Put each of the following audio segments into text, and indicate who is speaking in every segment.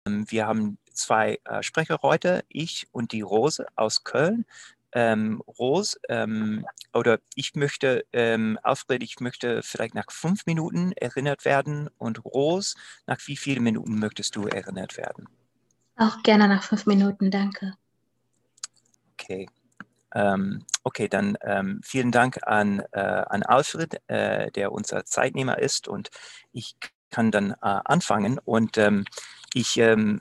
Speaker 1: Wir haben zwei Sprecher heute, ich und die Rose aus Köln. Rose, oder ich möchte, Alfred, ich möchte vielleicht nach 5 Minuten erinnert werden und Rose, nach wie vielen Minuten möchtest du erinnert werden?
Speaker 2: Auch gerne nach 5 Minuten, danke.
Speaker 1: Okay. Okay, dann vielen Dank an Alfred, der unser Zeitnehmer ist und ich kann dann anfangen und ich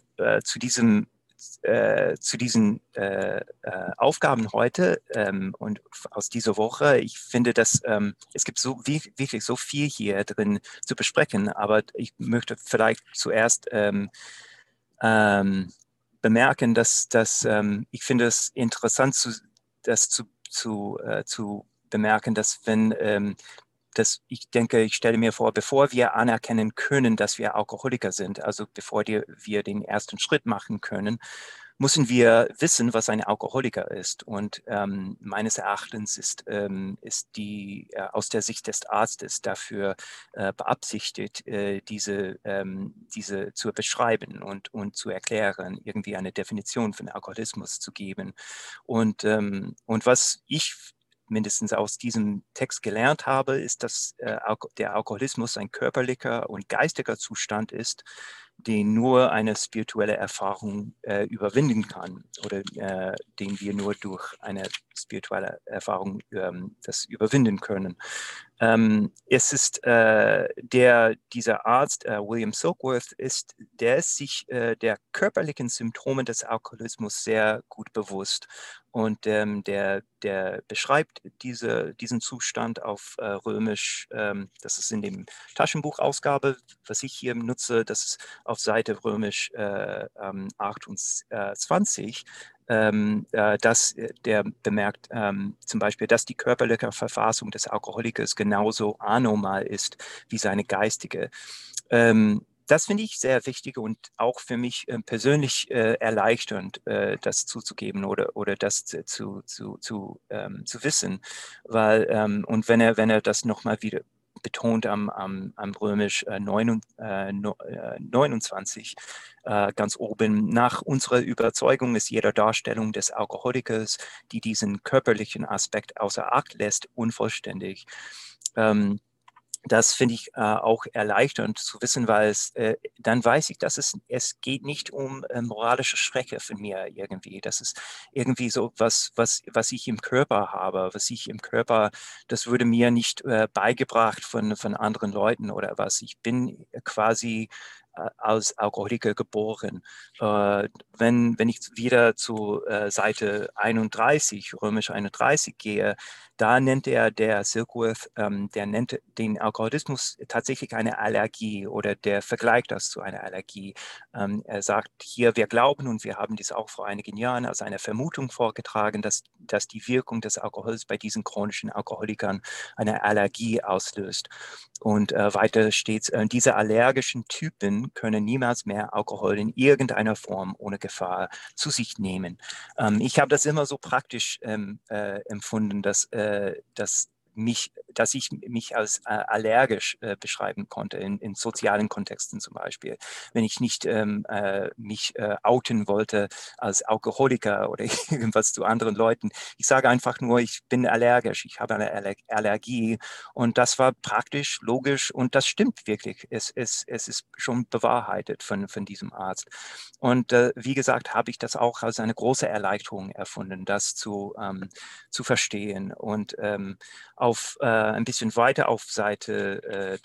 Speaker 1: zu diesen Aufgaben heute und aus dieser Woche, ich finde, dass es gibt so wirklich so viel hier drin zu besprechen, aber ich möchte vielleicht zuerst ähm, bemerken, dass ich finde es interessant, zu bemerken, dass wenn dass ich denke, ich stelle mir vor, bevor wir anerkennen können, dass wir Alkoholiker sind, also bevor wir den ersten Schritt machen können, müssen wir wissen, was ein Alkoholiker ist. Und meines Erachtens ist die aus der Sicht des Arztes dafür beabsichtigt, diese zu beschreiben und zu erklären, irgendwie eine Definition von Alkoholismus zu geben. Und was ich mindestens aus diesem Text gelernt habe, ist, dass der Alkoholismus ein körperlicher und geistiger Zustand ist, den nur eine spirituelle Erfahrung überwinden kann oder den wir nur durch eine spirituelle Erfahrung das überwinden können. Es ist dieser Arzt, William Silkworth, der ist sich der körperlichen Symptome des Alkoholismus sehr gut bewusst. Und der beschreibt diesen Zustand auf Römisch, das ist in dem Taschenbuchausgabe, was ich hier nutze, das ist auf Seite Römisch 28, der bemerkt zum Beispiel, dass die körperliche Verfassung des Alkoholikers genauso anormal ist wie seine geistige. Das finde ich sehr wichtig und auch für mich persönlich erleichternd, das zuzugeben oder das zu wissen, weil und wenn er das nochmal wieder betont am Römisch 29, ganz oben. Nach unserer Überzeugung ist jede Darstellung des Alkoholikers, die diesen körperlichen Aspekt außer Acht lässt, unvollständig. Ähm, Das finde ich auch erleichternd zu wissen, weil dann weiß ich, dass es geht nicht um moralische Schwäche von mir irgendwie. Das ist irgendwie so was ich im Körper habe, was ich im Körper, das wurde mir nicht beigebracht von anderen Leuten oder was. Ich bin quasi als Alkoholiker geboren. Wenn ich wieder zu Seite 31, römisch 31 gehe, da nennt der Silkworth, der nennt den Alkoholismus tatsächlich eine Allergie oder der vergleicht das zu einer Allergie. Er sagt hier, wir glauben und wir haben dies auch vor einigen Jahren als eine Vermutung vorgetragen, dass die Wirkung des Alkohols bei diesen chronischen Alkoholikern eine Allergie auslöst. Und weiter steht, diese allergischen Typen können niemals mehr Alkohol in irgendeiner Form ohne Gefahr zu sich nehmen. Ich habe das immer so praktisch empfunden, dass ich mich als allergisch beschreiben konnte in sozialen Kontexten zum Beispiel. Wenn ich nicht mich outen wollte als Alkoholiker oder irgendwas zu anderen Leuten. Ich sage einfach nur, ich bin allergisch, ich habe eine Allergie und das war praktisch, logisch und das stimmt wirklich. Es ist schon bewahrheitet von diesem Arzt. Und wie gesagt, habe ich das auch als eine große Erleichterung erfunden, das zu verstehen. Und ein bisschen weiter auf Seite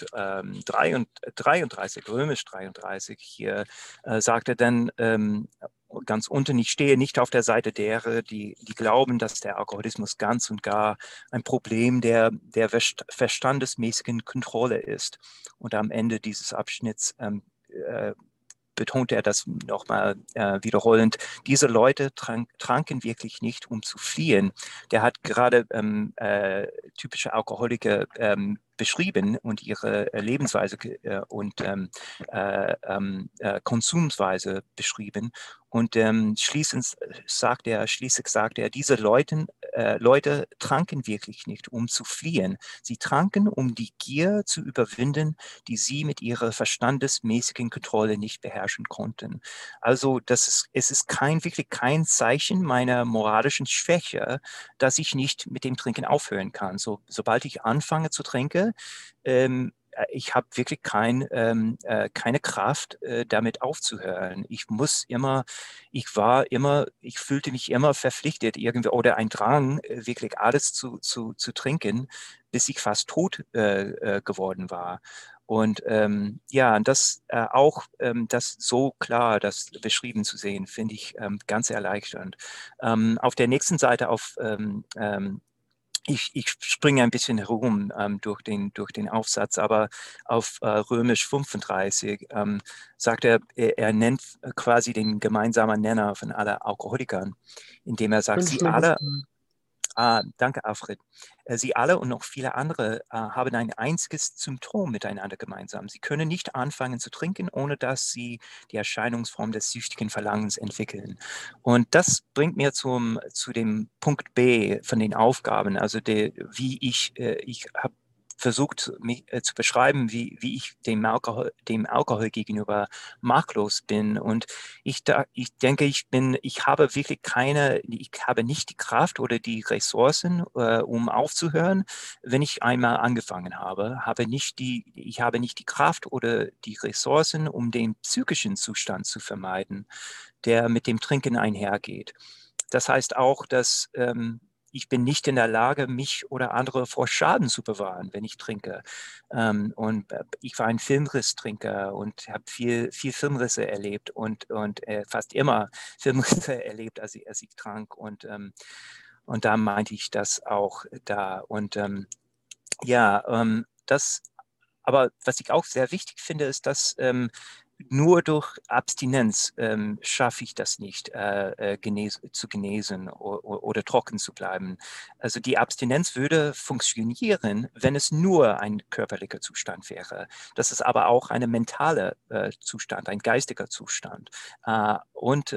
Speaker 1: 33, römisch 33, hier sagt er dann ganz unten, ich stehe nicht auf der Seite derer, die glauben, dass der Alkoholismus ganz und gar ein Problem der verstandesmäßigen Kontrolle ist. Und am Ende dieses Abschnitts betont er das nochmal wiederholend, diese Leute tranken wirklich nicht, um zu fliehen. Der hat gerade typische Alkoholiker beschrieben und ihre Lebensweise und Konsumsweise beschrieben. Und schließlich sagt er, diese Leute Leute tranken wirklich nicht, um zu fliehen. Sie tranken, um die Gier zu überwinden, die sie mit ihrer verstandesmäßigen Kontrolle nicht beherrschen konnten. Also es ist wirklich kein Zeichen meiner moralischen Schwäche, dass ich nicht mit dem Trinken aufhören kann. Sobald ich anfange zu trinken, ich habe wirklich keine Kraft, damit aufzuhören. Ich fühlte mich immer verpflichtet, irgendwie, oder ein Drang, wirklich alles zu trinken, bis ich fast tot geworden war. Und ja, das das so klar, das beschrieben zu sehen, finde ich ganz erleichternd. Auf der nächsten Seite ich springe ein bisschen herum durch den Aufsatz, aber auf Römisch 35 sagt er nennt quasi den gemeinsamen Nenner von allen Alkoholikern, indem er sagt,
Speaker 3: Fünf
Speaker 1: sie alle,
Speaker 3: Minuten.
Speaker 1: danke Alfred, sie alle und noch viele andere haben ein einziges Symptom miteinander gemeinsam. Sie können nicht anfangen zu trinken, ohne dass sie die Erscheinungsform des süchtigen Verlangens entwickeln. Und das bringt mir zu dem Punkt B von den Aufgaben, also ich habe versucht, mich zu beschreiben, wie ich dem Alkohol gegenüber machtlos bin. Und ich denke, ich habe wirklich ich habe nicht die Kraft oder die Ressourcen, um aufzuhören, wenn ich einmal angefangen ich habe nicht die Kraft oder die Ressourcen, um den psychischen Zustand zu vermeiden, der mit dem Trinken einhergeht. Das heißt auch, dass ich bin nicht in der Lage, mich oder andere vor Schaden zu bewahren, wenn ich trinke. Und ich war ein Filmrisstrinker und habe viel Filmrisse erlebt und fast immer Filmrisse erlebt, als ich trank. Und da meinte ich das auch da. Und ja, aber was ich auch sehr wichtig finde, ist, dass nur durch Abstinenz schaffe ich das nicht, zu genesen oder trocken zu bleiben. Also die Abstinenz würde funktionieren, wenn es nur ein körperlicher Zustand wäre. Das ist aber auch ein mentaler Zustand, ein geistiger Zustand. Und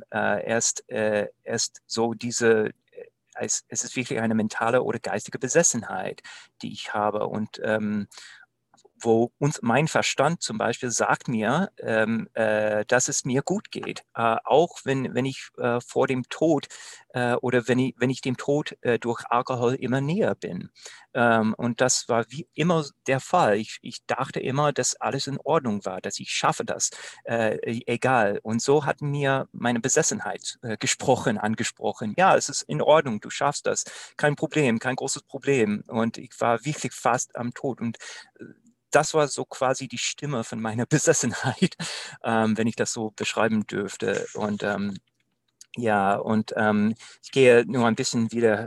Speaker 1: erst so es ist wirklich eine mentale oder geistige Besessenheit, die ich habe. Und wo mein Verstand zum Beispiel sagt mir, dass es mir gut geht, auch wenn ich vor dem Tod oder wenn ich dem Tod durch Alkohol immer näher bin. Und das war wie immer der Fall. Ich dachte immer, dass alles in Ordnung war, dass ich schaffe das, egal. Und so hat mir meine Besessenheit angesprochen. Ja, es ist in Ordnung, du schaffst das, kein Problem, kein großes Problem. Und ich war wirklich fast am Tod. Und das war so quasi die Stimme von meiner Besessenheit, wenn ich das so beschreiben dürfte. Und ja, und ich gehe nur ein bisschen wieder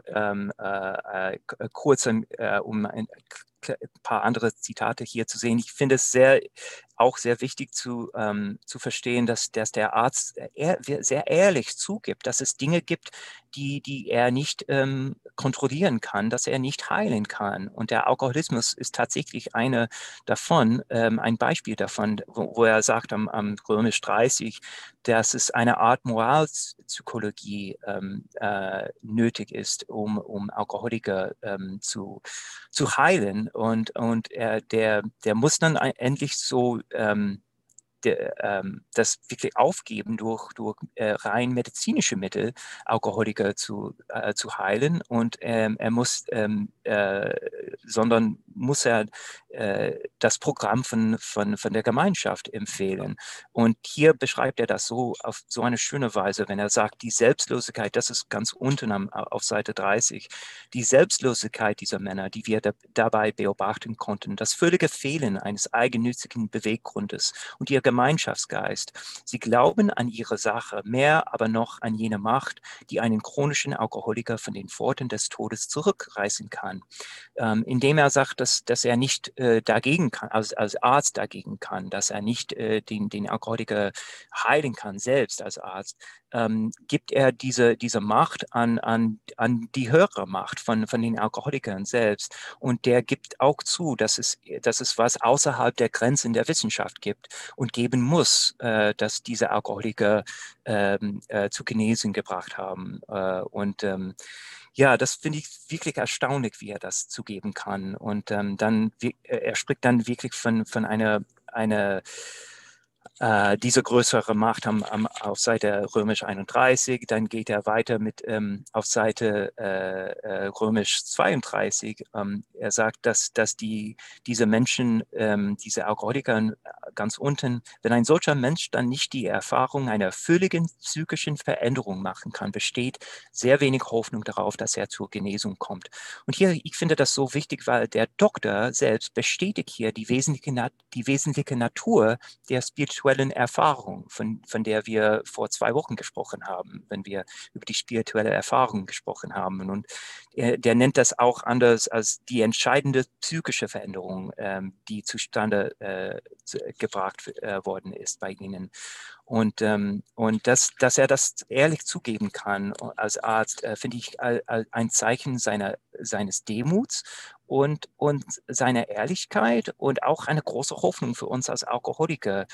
Speaker 1: kurz, um ein paar andere Zitate hier zu sehen. Ich finde es auch sehr wichtig zu verstehen, dass der Arzt sehr ehrlich zugibt, dass es Dinge gibt, die er nicht kontrollieren kann, dass er nicht heilen kann. Und der Alkoholismus ist tatsächlich ein Beispiel davon, wo er sagt am Römisch 30, dass es eine Art Moralpsychologie nötig ist, um Alkoholiker zu heilen. Und der muss dann endlich das wirklich aufgeben, durch rein medizinische Mittel Alkoholiker zu heilen. Und sondern muss er das Programm von der Gemeinschaft empfehlen. Und hier beschreibt er das so auf so eine schöne Weise, wenn er sagt, die Selbstlosigkeit, das ist ganz unten auf Seite 30, die Selbstlosigkeit dieser Männer, die wir dabei beobachten konnten, das völlige Fehlen eines eigennützigen Beweggrundes und ihr Gemeinschaftsgeist. Sie glauben an ihre Sache, mehr aber noch an jene Macht, die einen chronischen Alkoholiker von den Pforten des Todes zurückreißen kann. Indem er sagt, dass er nicht dagegen kann, als Arzt dagegen kann, dass er nicht den Alkoholiker heilen kann, selbst als Arzt, gibt er diese Macht an die höhere Macht von den Alkoholikern selbst. Und der gibt auch zu, dass es was außerhalb der Grenzen der Wissenschaft gibt und geben muss, dass diese Alkoholiker zu Genesen gebracht haben. Ja, das finde ich wirklich erstaunlich, wie er das zugeben kann. Und dann, er spricht dann wirklich von einer diese größere Macht auf Seite römisch 31, dann geht er weiter mit auf Seite römisch 32. Er sagt, dass diese Menschen, diese Alkoholiker ganz unten, wenn ein solcher Mensch dann nicht die Erfahrung einer völligen psychischen Veränderung machen kann, besteht sehr wenig Hoffnung darauf, dass er zur Genesung kommt. Und hier, ich finde das so wichtig, weil der Doktor selbst bestätigt hier die wesentliche Natur der spirituellen Erfahrung, von der wir vor 2 Wochen gesprochen haben, wenn wir über die spirituelle Erfahrung gesprochen haben. Und der nennt das auch anders als die entscheidende psychische Veränderung, die zustande gebracht worden ist bei ihnen. Und dass er das ehrlich zugeben kann als Arzt, finde ich ein Zeichen seines Demuts und seiner Ehrlichkeit und auch eine große Hoffnung für uns als Alkoholiker.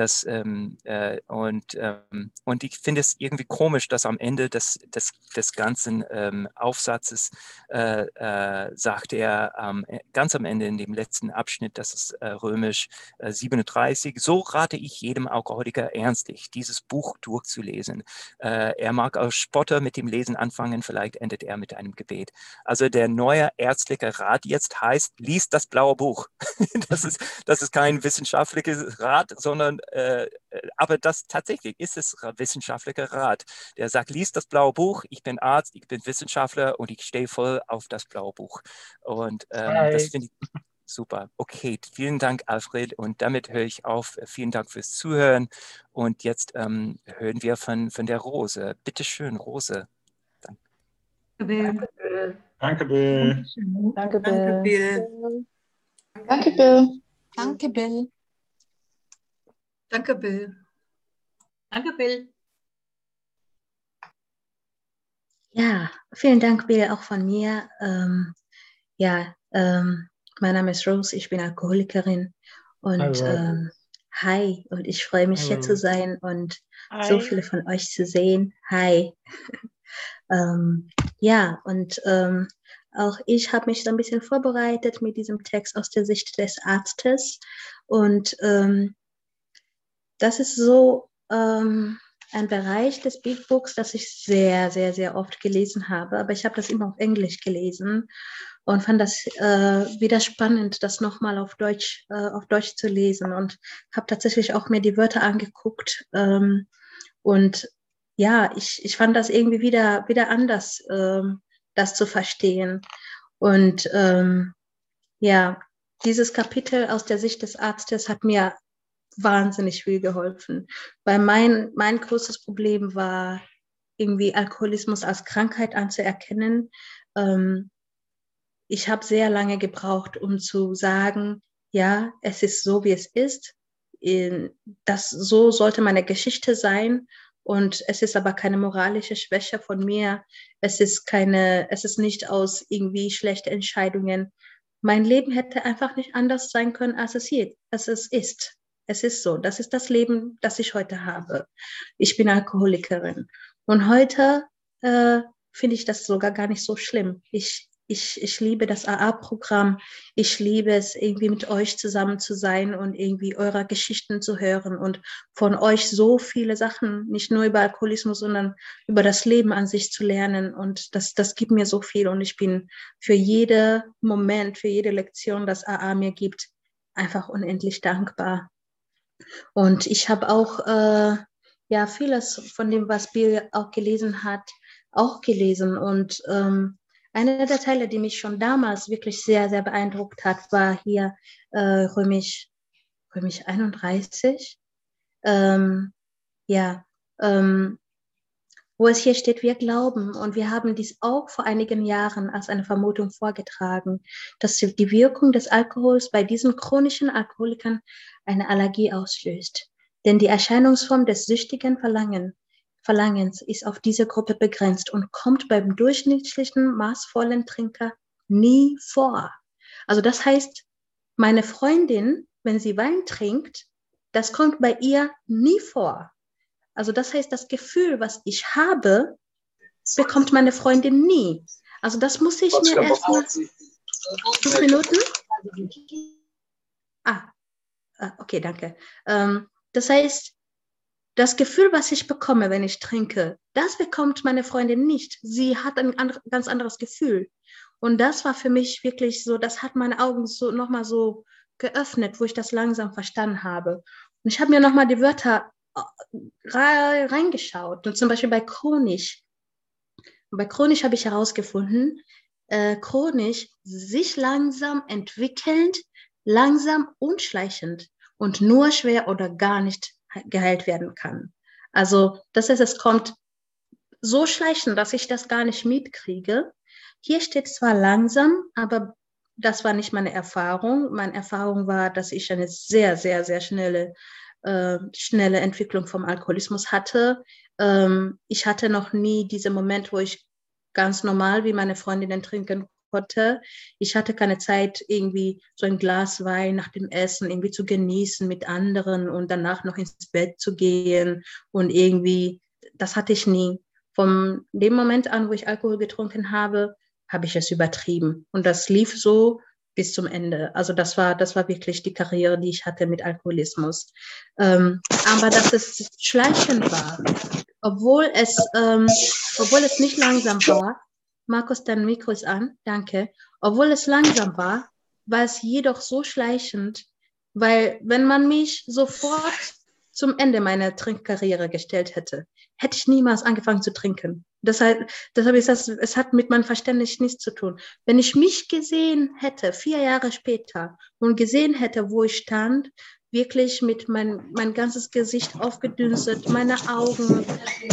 Speaker 1: Und ich finde es irgendwie komisch, dass am Ende des ganzen Aufsatzes sagt er ganz am Ende in dem letzten Abschnitt, das ist römisch 37, so rate ich jedem Alkoholiker ernstlich, dieses Buch durchzulesen. Er mag als Spotter mit dem Lesen anfangen, vielleicht endet er mit einem Gebet. Also der neue ärztliche Rat jetzt heißt, liest das blaue Buch. Das ist kein wissenschaftliches Rat, sondern aber das tatsächlich ist es wissenschaftlicher Rat. Der sagt, liest das blaue Buch, ich bin Arzt, ich bin Wissenschaftler und ich stehe voll auf das blaue Buch. Und das finde ich super. Okay, vielen Dank, Alfred. Und damit höre ich auf. Vielen Dank fürs Zuhören. Und jetzt hören wir von der Rose. Bitte schön, Rose.
Speaker 3: Danke,
Speaker 4: Bill.
Speaker 3: Danke, Bill.
Speaker 4: Danke,
Speaker 5: Danke,
Speaker 4: Bill.
Speaker 5: Bill.
Speaker 2: Danke, Bill.
Speaker 6: Danke, Bill.
Speaker 5: Danke, Bill.
Speaker 4: Danke, Bill.
Speaker 2: Ja, vielen Dank, Bill, auch von mir. Mein Name ist Rose, ich bin Alkoholikerin und hi, und ich freue mich hier zu sein und so viele von euch zu sehen. Hi. Auch ich habe mich so ein bisschen vorbereitet mit diesem Text aus der Sicht des Arztes und das ist so ein Bereich des Big Books, das ich sehr, sehr, sehr oft gelesen habe, aber ich habe das immer auf Englisch gelesen und fand das wieder spannend, das nochmal auf Deutsch zu lesen und habe tatsächlich auch mir die Wörter angeguckt und ja, ich fand das irgendwie wieder anders, das zu verstehen und dieses Kapitel aus der Sicht des Arztes hat mir wahnsinnig viel geholfen, weil mein größtes Problem war, irgendwie Alkoholismus als Krankheit anzuerkennen. Ich habe sehr lange gebraucht, um zu sagen, ja, es ist so, wie es ist. So sollte meine Geschichte sein. Und es ist aber keine moralische Schwäche von mir. Es ist nicht aus irgendwie schlechten Entscheidungen. Mein Leben hätte einfach nicht anders sein können, als es ist. Es ist so. Das ist das Leben, das ich heute habe. Ich bin Alkoholikerin. Und heute finde ich das sogar gar nicht so schlimm. Ich liebe das AA-Programm. Ich liebe es, irgendwie mit euch zusammen zu sein und irgendwie eure Geschichten zu hören und von euch so viele Sachen, nicht nur über Alkoholismus, sondern über das Leben an sich zu lernen. Und das gibt mir so viel. Und ich bin für jeden Moment, für jede Lektion, das AA mir gibt, einfach unendlich dankbar. Und ich habe auch vieles von dem, was Bill auch gelesen hat, auch gelesen. Und einer der Teile, die mich schon damals wirklich sehr, sehr beeindruckt hat, war hier römisch 31. Wo es hier steht, wir glauben, und wir haben dies auch vor einigen Jahren als eine Vermutung vorgetragen, dass die Wirkung des Alkohols bei diesen chronischen Alkoholikern eine Allergie auslöst. Denn die Erscheinungsform des süchtigen Verlangens ist auf diese Gruppe begrenzt und kommt beim durchschnittlichen, maßvollen Trinker nie vor. Also das heißt, meine Freundin, wenn sie Wein trinkt, das kommt bei ihr nie vor. Also das heißt, das Gefühl, was ich habe, bekommt meine Freundin nie. Also das muss ich mir erstmal... 5 Minuten? Okay, danke. Das heißt, das Gefühl, was ich bekomme, wenn ich trinke, das bekommt meine Freundin nicht. Sie hat ein ganz anderes Gefühl. Und das war für mich wirklich so, das hat meine Augen so nochmal so geöffnet, wo ich das langsam verstanden habe. Und ich habe mir nochmal die Wörter reingeschaut. Und zum Beispiel bei chronisch. Bei chronisch habe ich herausgefunden, chronisch sich langsam entwickelnd, langsam und schleichend und nur schwer oder gar nicht geheilt werden kann. Also das heißt, es kommt so schleichend, dass ich das gar nicht mitkriege. Hier steht zwar langsam, aber das war nicht meine Erfahrung. Meine Erfahrung war, dass ich eine sehr, sehr, sehr schnelle Entwicklung vom Alkoholismus hatte. Ich hatte noch nie diesen Moment, wo ich ganz normal wie meine Freundinnen trinken konnte. Ich hatte keine Zeit, irgendwie so ein Glas Wein nach dem Essen irgendwie zu genießen mit anderen und danach noch ins Bett zu gehen und irgendwie, das hatte ich nie. Von dem Moment an, wo ich Alkohol getrunken habe, habe ich es übertrieben. Und das lief so bis zum Ende. Also das war wirklich die Karriere, die ich hatte mit Alkoholismus. Aber dass es schleichend war, obwohl es nicht langsam war. Markus, dein Mikro ist an, danke. Obwohl es langsam war, war es jedoch so schleichend, weil wenn man mich sofort zum Ende meiner Trinkkarriere gestellt hätte, hätte ich niemals angefangen zu trinken. Deshalb es hat mit meinem Verständnis nichts zu tun. Wenn ich mich gesehen hätte, 4 Jahre später, und gesehen hätte, wo ich stand, wirklich mit mein ganzes Gesicht aufgedünstet, meine Augen,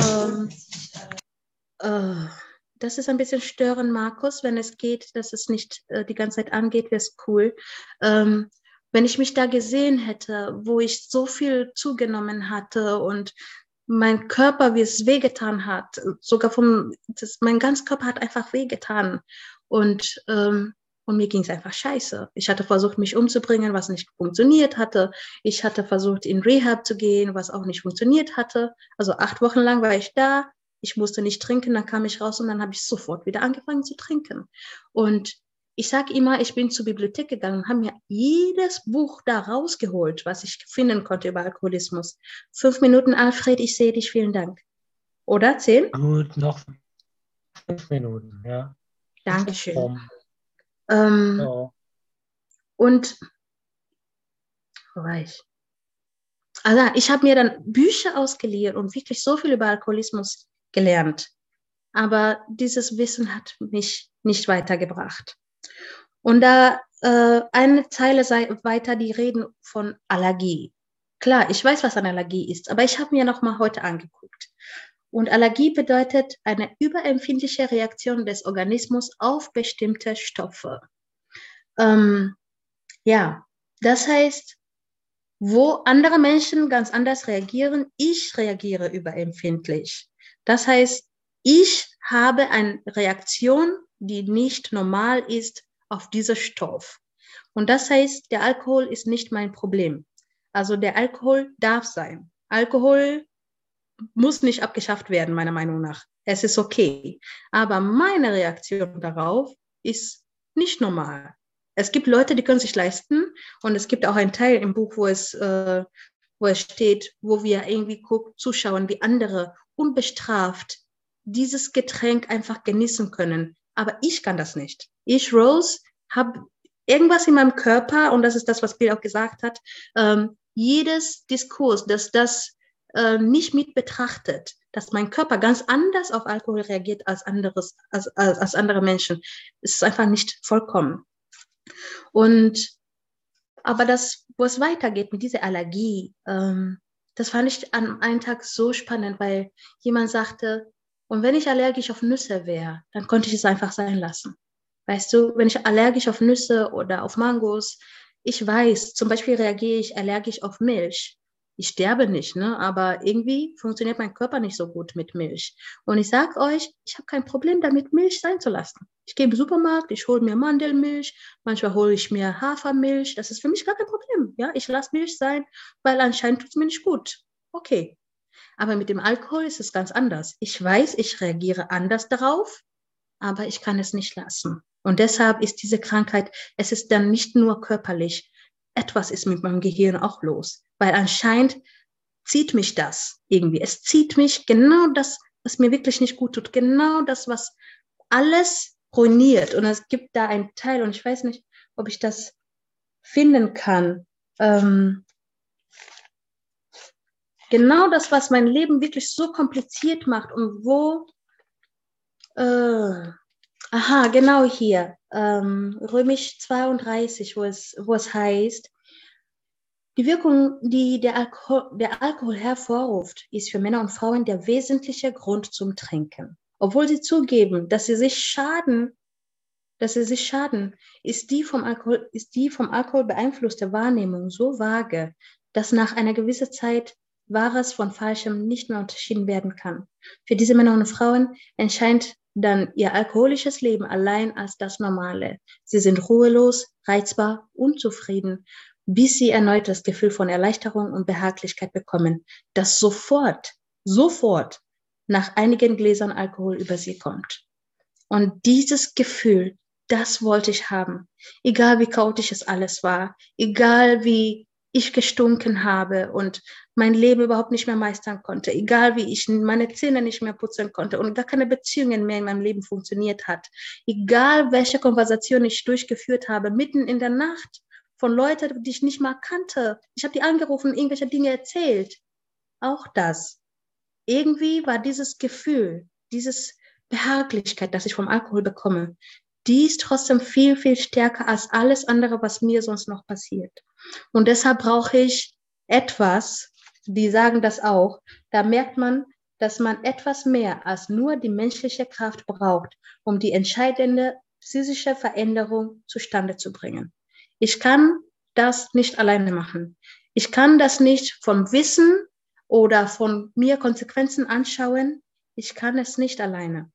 Speaker 2: das ist ein bisschen störend, Markus, wenn es geht, dass es nicht die ganze Zeit angeht, wäre es cool. Wenn ich mich da gesehen hätte, wo ich so viel zugenommen hatte und mein Körper, wie es wehgetan hat, sogar mein ganzer Körper hat einfach wehgetan. Und mir ging es einfach scheiße. Ich hatte versucht, mich umzubringen, was nicht funktioniert hatte. Ich hatte versucht, in Rehab zu gehen, was auch nicht funktioniert hatte. Also 8 Wochen lang war ich da. Ich musste nicht trinken, dann kam ich raus und dann habe ich sofort wieder angefangen zu trinken. Und ich sage immer, ich bin zur Bibliothek gegangen und habe mir jedes Buch da rausgeholt, was ich finden konnte über Alkoholismus. 5 Minuten, Alfred, ich sehe dich, vielen Dank. Oder 10?
Speaker 5: Gut, noch 5 Minuten, ja.
Speaker 2: Dankeschön.
Speaker 5: Ja.
Speaker 2: Und wo war ich? Also ich habe mir dann Bücher ausgeliehen und wirklich so viel über Alkoholismus gelernt. Aber dieses Wissen hat mich nicht weitergebracht. Und da eine Zeile weiter, die reden von Allergie. Klar, ich weiß, was eine Allergie ist, aber ich habe mir noch mal heute angeguckt. Und Allergie bedeutet eine überempfindliche Reaktion des Organismus auf bestimmte Stoffe. Ja, das heißt, wo andere Menschen ganz anders reagieren, ich reagiere überempfindlich. Das heißt, ich habe eine Reaktion, die nicht normal ist auf diesen Stoff. Und das heißt, der Alkohol ist nicht mein Problem. Also der Alkohol darf sein. Alkohol muss nicht abgeschafft werden, meiner Meinung nach. Es ist okay. Aber meine Reaktion darauf ist nicht normal. Es gibt Leute, die können sich leisten. Und es gibt auch einen Teil im Buch, wo es steht, wo wir irgendwie zuschauen, wie andere unbestraft dieses Getränk einfach genießen können. Aber ich kann das nicht. Ich, Rose, habe irgendwas in meinem Körper, und das ist das, was Bill auch gesagt hat, jedes Diskurs, das nicht mit betrachtet, dass mein Körper ganz anders auf Alkohol reagiert als andere Menschen, ist einfach nicht vollkommen. Aber wo es weitergeht mit dieser Allergie, das fand ich an einem Tag so spannend, weil jemand sagte, und wenn ich allergisch auf Nüsse wäre, dann konnte ich es einfach sein lassen. Weißt du, wenn ich allergisch auf Nüsse oder auf Mangos, ich weiß, zum Beispiel reagiere ich allergisch auf Milch. Ich sterbe nicht, ne? Aber irgendwie funktioniert mein Körper nicht so gut mit Milch. Und ich sage euch, ich habe kein Problem damit, Milch sein zu lassen. Ich gehe im Supermarkt, ich hole mir Mandelmilch, manchmal hole ich mir Hafermilch. Das ist für mich gar kein Problem. Ja? Ich lasse Milch sein, weil anscheinend tut es mir nicht gut. Okay. Aber mit dem Alkohol ist es ganz anders. Ich weiß, ich reagiere anders darauf. aber ich kann es nicht lassen. Und deshalb ist diese Krankheit, es ist dann nicht nur körperlich, etwas ist mit meinem Gehirn auch los, weil anscheinend zieht mich das irgendwie. Es zieht mich genau das, was mir wirklich nicht gut tut, genau das, was alles ruiniert. Und es gibt da einen Teil, und ich weiß nicht, ob ich das finden kann. Genau das, was mein Leben wirklich so kompliziert macht und wo, genau hier, Römisch 32, wo es heißt, die Wirkung, die der Alkohol hervorruft, ist für Männer und Frauen der wesentliche Grund zum Trinken. Obwohl sie zugeben, dass sie sich schaden, ist die vom Alkohol beeinflusste Wahrnehmung so vage, dass nach einer gewissen Zeit Wahres von Falschem nicht mehr unterschieden werden kann. Für diese Männer und Frauen erscheint dann ihr alkoholisches Leben allein als das Normale. Sie sind ruhelos, reizbar, unzufrieden, bis sie erneut das Gefühl von Erleichterung und Behaglichkeit bekommen, das sofort nach einigen Gläsern Alkohol über sie kommt. Und dieses Gefühl, das wollte ich haben. Egal wie chaotisch es alles war, egal wie ich gestunken habe und mein Leben überhaupt nicht mehr meistern konnte, egal wie ich meine Zähne nicht mehr putzen konnte und gar keine Beziehungen mehr in meinem Leben funktioniert hat, egal welche Konversation ich durchgeführt habe, mitten in der Nacht, von Leuten, die ich nicht mal kannte. Ich habe die angerufen, irgendwelche Dinge erzählt. Auch das. Irgendwie war dieses Gefühl, diese Behaglichkeit, das ich vom Alkohol bekomme, die ist trotzdem viel, viel stärker als alles andere, was mir sonst noch passiert. Und deshalb brauche ich etwas, die sagen das auch, da merkt man, dass man etwas mehr als nur die menschliche Kraft braucht, um die entscheidende psychische Veränderung zustande zu bringen. Ich kann das nicht alleine machen. Ich kann das nicht vom Wissen oder von mir Konsequenzen anschauen. Ich kann es nicht alleine.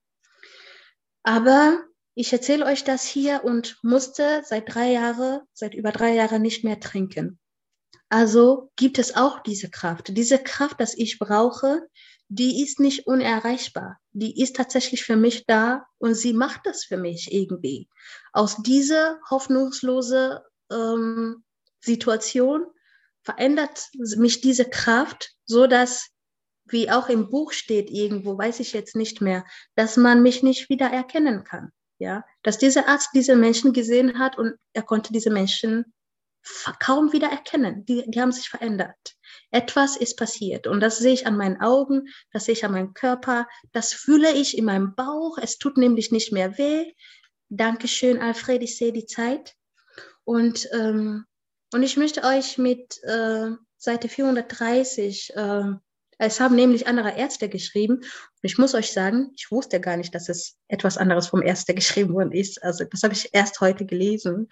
Speaker 2: Aber ich erzähle euch das hier und musste seit über 3 Jahren nicht mehr trinken. Also gibt es auch diese Kraft. Diese Kraft, die ich brauche, die ist nicht unerreichbar. Die ist tatsächlich für mich da und sie macht das für mich irgendwie. Aus dieser hoffnungslosen Situation verändert mich diese Kraft, so dass, wie auch im Buch steht irgendwo, weiß ich jetzt nicht mehr, dass man mich nicht wieder erkennen kann. Ja? Dass dieser Arzt diese Menschen gesehen hat und er konnte diese Menschen kaum wieder erkennen. Die haben sich verändert. Etwas ist passiert und das sehe ich an meinen Augen, das sehe ich an meinem Körper, das fühle ich in meinem Bauch. Es tut nämlich nicht mehr weh. Dankeschön, Alfred, ich sehe die Zeit. Und ich möchte euch mit Seite 430, es haben nämlich andere Ärzte geschrieben. Und ich muss euch sagen, ich wusste gar nicht, dass es etwas anderes vom Ärzte geschrieben worden ist. Also das habe ich erst heute gelesen.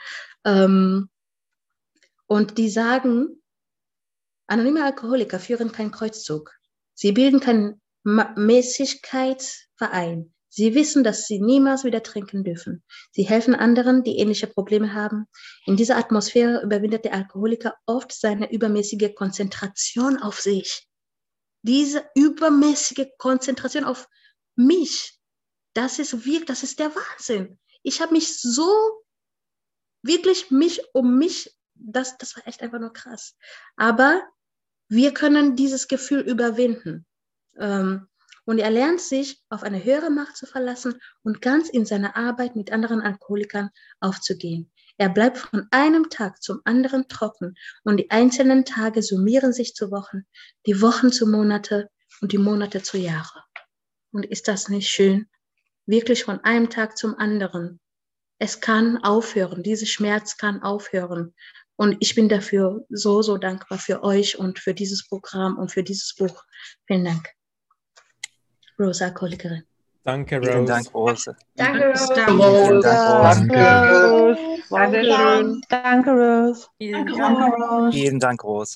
Speaker 2: Und die sagen, anonyme Alkoholiker führen keinen Kreuzzug. Sie bilden keinen Mäßigkeitsverein. Sie wissen, dass sie niemals wieder trinken dürfen. Sie helfen anderen, die ähnliche Probleme haben. In dieser Atmosphäre überwindet der Alkoholiker oft seine übermäßige Konzentration auf sich. Diese übermäßige Konzentration auf mich, das ist der Wahnsinn. Ich habe mich so wirklich um mich, das war echt einfach nur krass. Aber wir können dieses Gefühl überwinden. Und er lernt sich, auf eine höhere Macht zu verlassen und ganz in seiner Arbeit mit anderen Alkoholikern aufzugehen. Er bleibt von einem Tag zum anderen trocken und die einzelnen Tage summieren sich zu Wochen, die Wochen zu Monate und die Monate zu Jahre. Und ist das nicht schön? Wirklich von einem Tag zum anderen. Es kann aufhören, dieser Schmerz kann aufhören. Und ich bin dafür so, so dankbar für euch und für dieses Programm und für dieses Buch. Vielen Dank. Rose, Alkoholikerin.
Speaker 6: Danke, Rose.
Speaker 1: Vielen Dank, Rose.
Speaker 3: Danke, Rose.
Speaker 1: Vielen Dank, Rose.
Speaker 3: Dankeschön.
Speaker 7: Danke, Rose.
Speaker 1: Vielen Dank, Rose.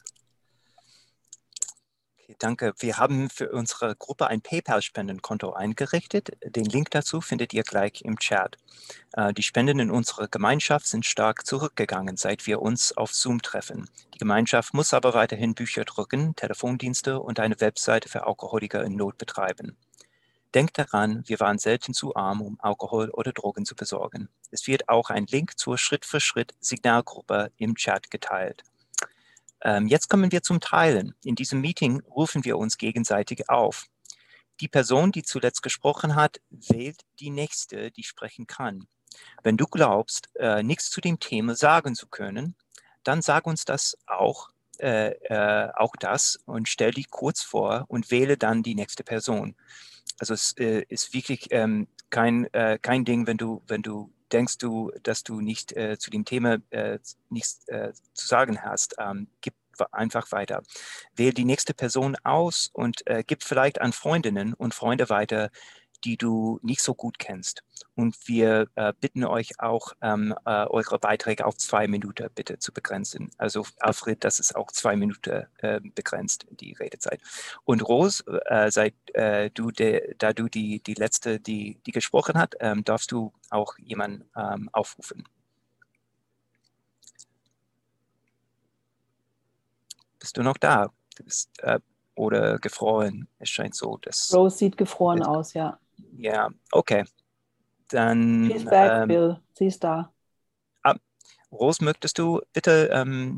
Speaker 1: Okay, danke. Wir haben für unsere Gruppe ein PayPal-Spendenkonto eingerichtet. Den Link dazu findet ihr gleich im Chat. Die Spenden in unserer Gemeinschaft sind stark zurückgegangen, seit wir uns auf Zoom treffen. Die Gemeinschaft muss aber weiterhin Bücher drucken, Telefondienste und eine Webseite für Alkoholiker in Not betreiben. Denkt daran, wir waren selten zu arm, um Alkohol oder Drogen zu besorgen. Es wird auch ein Link zur Schritt-für-Schritt-Signalgruppe im Chat geteilt. Jetzt kommen wir zum Teilen. In diesem Meeting rufen wir uns gegenseitig auf. Die Person, die zuletzt gesprochen hat, wählt die nächste, die sprechen kann. Wenn du glaubst, nichts zu dem Thema sagen zu können, dann sag uns das auch das und stell dich kurz vor und wähle dann die nächste Person. Also es ist wirklich kein Ding, wenn du denkst, dass du nicht zu dem Thema nichts zu sagen hast. Gib einfach weiter. Wähl die nächste Person aus und gib vielleicht an Freundinnen und Freunde weiter, die du nicht so gut kennst. Und wir bitten euch auch, eure Beiträge auf 2 Minuten bitte zu begrenzen. Also Alfred, das ist auch 2 Minuten begrenzt, die Redezeit. Und Rose, da du die letzte, die gesprochen hat, darfst du auch jemanden aufrufen. Bist du noch da? Du bist, oder gefroren? Es scheint so, dass...
Speaker 6: Rose sieht gefroren aus, ja.
Speaker 1: Ja, okay. Dann...
Speaker 6: She's back, Bill. Sie ist da.
Speaker 1: Rose, möchtest du bitte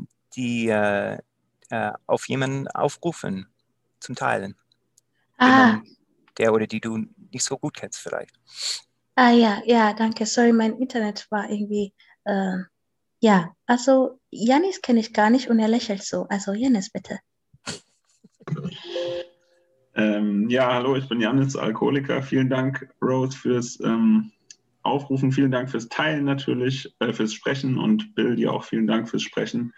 Speaker 1: auf jemanden aufrufen zum Teilen? Der oder die du nicht so gut kennst vielleicht.
Speaker 2: Ja, danke. Sorry, mein Internet war irgendwie... ja, also Janis kenne ich gar nicht und er lächelt so. Also Janis, bitte.
Speaker 3: Ja, hallo, ich bin Janis, Alkoholiker. Vielen Dank, Rose, fürs Aufrufen. Vielen Dank fürs Teilen natürlich, fürs Sprechen und Bill, dir auch vielen Dank fürs Sprechen.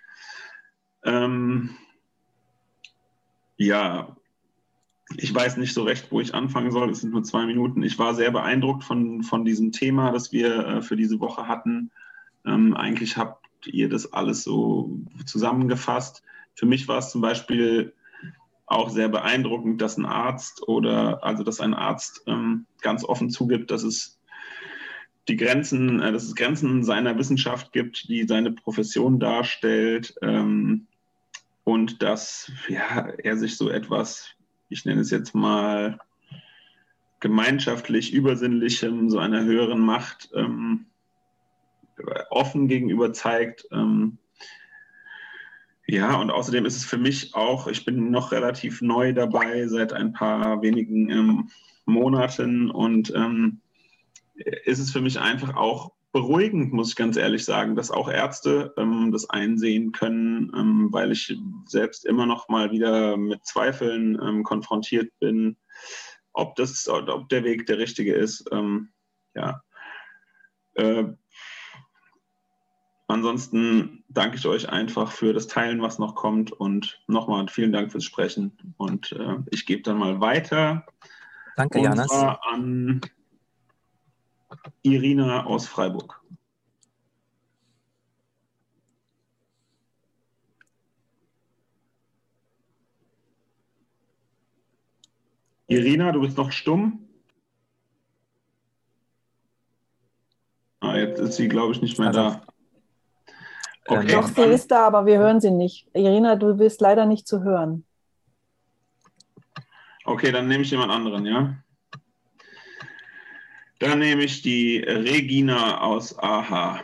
Speaker 3: Ja, ich weiß nicht so recht, wo ich anfangen soll. Es sind nur 2 Minuten. Ich war sehr beeindruckt von diesem Thema, das wir für diese Woche hatten. Eigentlich habt ihr das alles so zusammengefasst. Für mich war es zum Beispiel auch sehr beeindruckend, dass ein Arzt ganz offen zugibt, dass es Grenzen seiner Wissenschaft gibt, die seine Profession darstellt, und dass er sich so etwas, ich nenne es jetzt mal gemeinschaftlich übersinnlichem, so einer höheren Macht offen gegenüber zeigt. Ja, und außerdem ist es für mich auch, ich bin noch relativ neu dabei, seit ein paar wenigen Monaten, und ist es für mich einfach auch beruhigend, muss ich ganz ehrlich sagen, dass auch Ärzte das einsehen können, weil ich selbst immer noch mal wieder mit Zweifeln konfrontiert bin, ob der Weg der richtige ist. Ansonsten danke ich euch einfach für das Teilen, was noch kommt, und nochmal vielen Dank fürs Sprechen. Und ich gebe dann mal weiter.
Speaker 1: Danke,
Speaker 3: und
Speaker 1: Janis.
Speaker 3: Und zwar an Irina aus Freiburg. Irina, du bist noch stumm. Jetzt ist sie, glaube ich, nicht mehr da.
Speaker 6: Okay. Doch, sie ist da, aber wir hören sie nicht. Irina, du bist leider nicht zu hören.
Speaker 3: Okay, dann nehme ich jemand anderen, ja? Dann nehme ich die Regina aus AHA.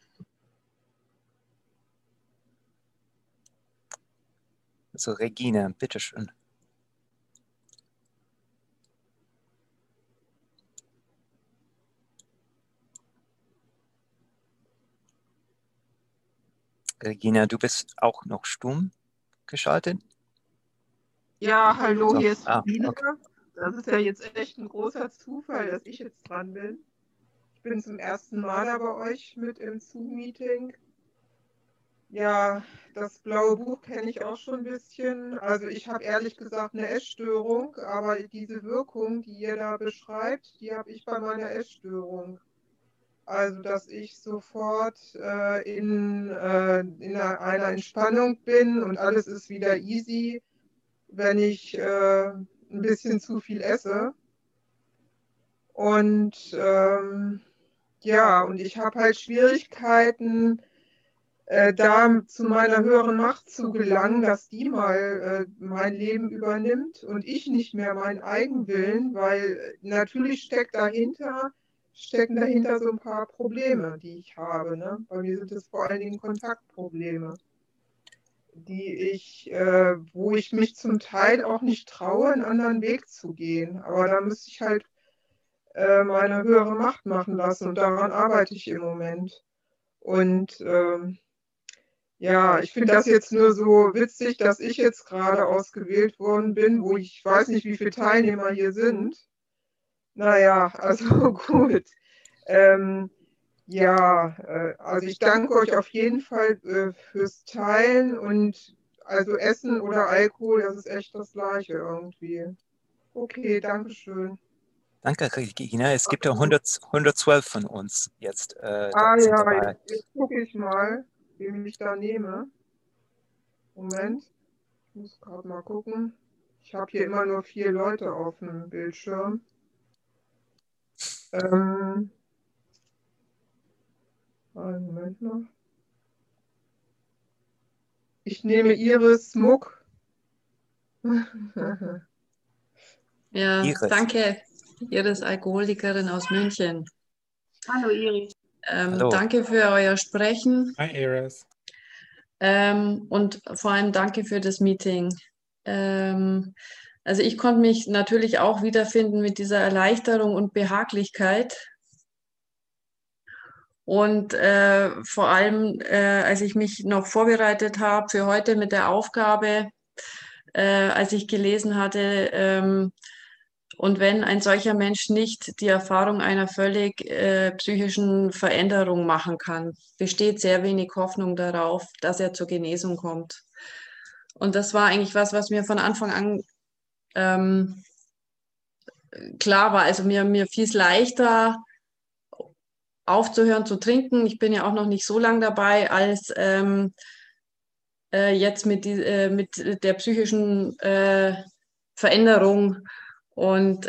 Speaker 1: Also Regina, bitteschön. Regina, du bist auch noch stumm geschaltet?
Speaker 7: Ja, hallo,
Speaker 1: so.
Speaker 7: Hier ist
Speaker 1: Okay.
Speaker 7: Das ist ja jetzt echt ein großer Zufall, dass ich jetzt dran bin. Ich bin zum ersten Mal da bei euch mit im Zoom-Meeting. Ja, das blaue Buch kenne ich auch schon ein bisschen. Also ich habe ehrlich gesagt eine Essstörung, aber diese Wirkung, die ihr da beschreibt, die habe ich bei meiner Essstörung. Also, dass ich sofort in einer Entspannung bin und alles ist wieder easy, wenn ich ein bisschen zu viel esse. Und ja, und ich habe halt Schwierigkeiten, da zu meiner höheren Macht zu gelangen, dass die mal mein Leben übernimmt und ich nicht mehr meinen Eigenwillen, weil natürlich stecken dahinter so ein paar Probleme, die ich habe. Ne? Bei mir sind es vor allen Dingen Kontaktprobleme, wo ich mich zum Teil auch nicht traue, einen anderen Weg zu gehen. Aber da müsste ich halt meine höhere Macht machen lassen und daran arbeite ich im Moment. Und ja, ich finde das jetzt nur so witzig, dass ich jetzt gerade ausgewählt worden bin, wo ich weiß nicht, wie viele Teilnehmer hier sind. Naja, also gut. Ja, also ich danke euch auf jeden Fall fürs Teilen und also Essen oder Alkohol, das ist echt das Gleiche irgendwie. Okay, danke schön.
Speaker 1: Danke, Regina. Es gibt ja 112 von uns jetzt
Speaker 7: Ja,
Speaker 1: dabei.
Speaker 7: jetzt gucke ich mal, wen ich da nehme. Moment, ich muss gerade mal gucken. Ich habe hier immer nur 4 Leute auf dem Bildschirm. Einen Moment noch. Ich nehme Iris Muck.
Speaker 8: Ja,
Speaker 1: Iris.
Speaker 8: danke, Iris, Alkoholikerin aus München.
Speaker 4: Hallo Iris.
Speaker 1: Hallo.
Speaker 8: Danke für euer Sprechen.
Speaker 9: Hi Iris.
Speaker 8: Und vor allem danke für das Meeting. Also ich konnte mich natürlich auch wiederfinden mit dieser Erleichterung und Behaglichkeit. Und vor allem, als ich mich noch vorbereitet habe für heute mit der Aufgabe, als ich gelesen hatte, und wenn ein solcher Mensch nicht die Erfahrung einer völlig psychischen Veränderung machen kann, besteht sehr wenig Hoffnung darauf, dass er zur Genesung kommt. Und das war eigentlich was mir von Anfang an klar war. Also mir fiel es leichter, aufzuhören zu trinken. Ich bin ja auch noch nicht so lange dabei, als jetzt mit der psychischen Veränderung und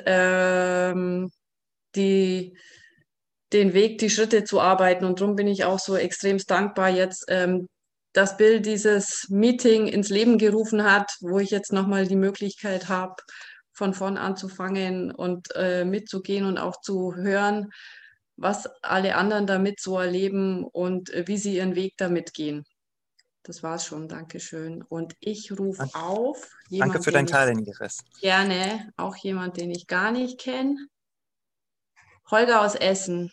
Speaker 8: den Weg, die Schritte zu arbeiten. Und darum bin ich auch so extremst dankbar jetzt, dass Bill dieses Meeting ins Leben gerufen hat, wo ich jetzt nochmal die Möglichkeit habe, von vorn anzufangen und mitzugehen und auch zu hören, was alle anderen damit so erleben und wie sie ihren Weg damit gehen. Das war's schon, Dankeschön. Und ich rufe auf jemanden,
Speaker 1: Danke für dein Teilen, Iris.
Speaker 8: Gerne, auch jemand, den ich gar nicht kenne. Holger aus Essen.